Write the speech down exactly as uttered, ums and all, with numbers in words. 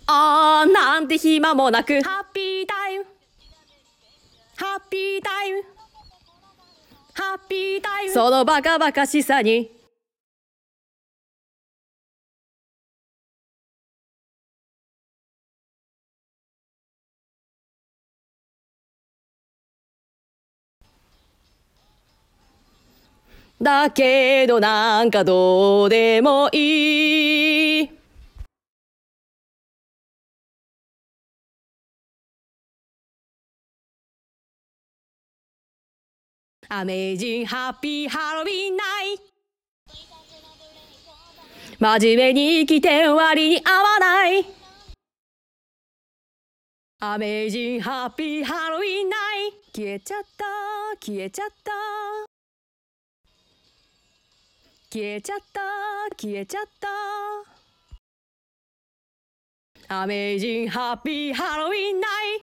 あーなんて暇もなくハッピータイムハッピータイムハッピータイムそのバカバカしさにだけどなんかどうでもいいアメージンハッピーハロウィンナイ真面目に生きて割に合わないアメージンハッピーハロウィンナイ消えちゃった消えちゃった消えちゃった消えちゃったアメージンハッピーハロウィンナイ